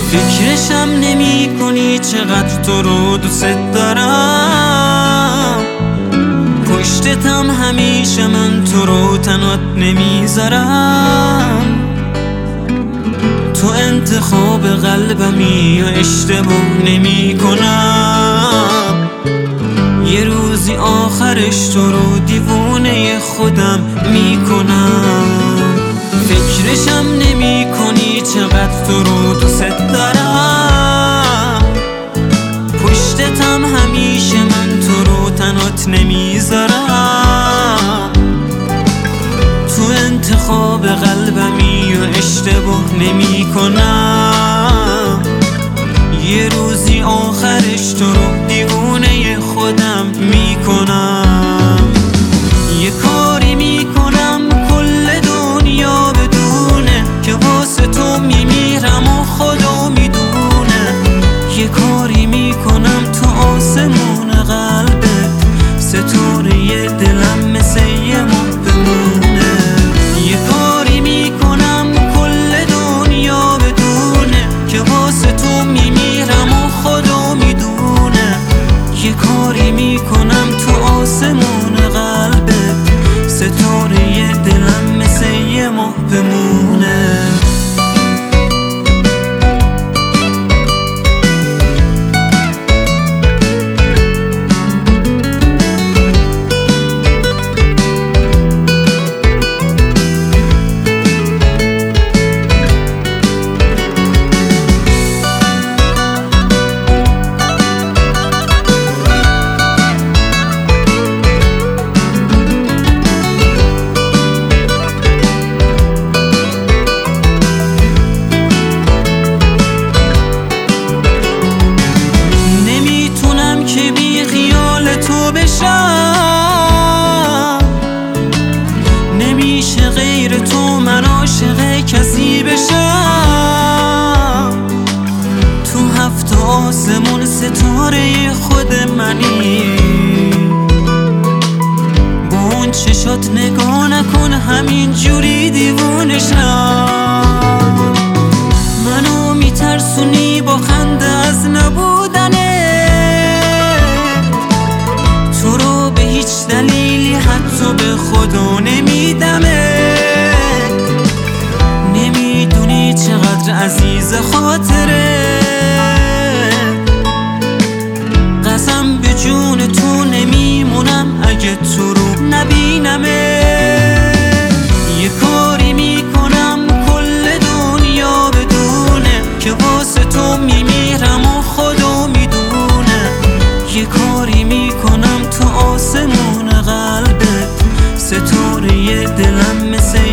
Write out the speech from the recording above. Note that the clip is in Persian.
فکرشم نمی کنی چقدر تو رو دوست دارم، پشتتم همیشه من تو رو تنات نمیذارم. تو انتخاب قلبمی و اشتباه نمی کنم، یه روزی آخرش تو رو دیوونه خودم میکنم. فکرشم نمی کنی چقدر تو رو دوست دارم، پشتتم همیشه من تو رو تنات نمیذارم. تو انتخاب قلبمی و اشتباه نمی کنم، یه روزی آخرش تو رو دیوونه خودم میکنم. یه کاری میکنم کل دنیا بدونه که واسه تو میمیرم و خدا میدونه. یه کاری میکنم تو آسمون قلبت ستاره دلم مثل یه ماه بمونه. یه کاری میکنم کل دنیا بدونه که واسه تو میمیرم و خدا میدونه. یه کاری میکنم تو آسمون قلبت ستاره دلم مثل یه ماه بمونه. نمیشه غیر تو من عاشق کسی بشم. تو هفت آسمون ستاره خود منی، با اون چشات نگاه نکن همین جوری دیوونشم. منو میترسونی با خنده از نبودنه، تو رو به هیچ دلیلی حتی به خدا نمیدمه. نمیدونی چقدر عزیز خاطره، قسم به جون تو نمیمونم اگه تو رو نبینمه. یه کاری میکنم کل دنیا بدونه که واسه تو میمیرم و خدا میدونه. یه کاری میکنم تو آسمون قلبت ستاره دلم مثل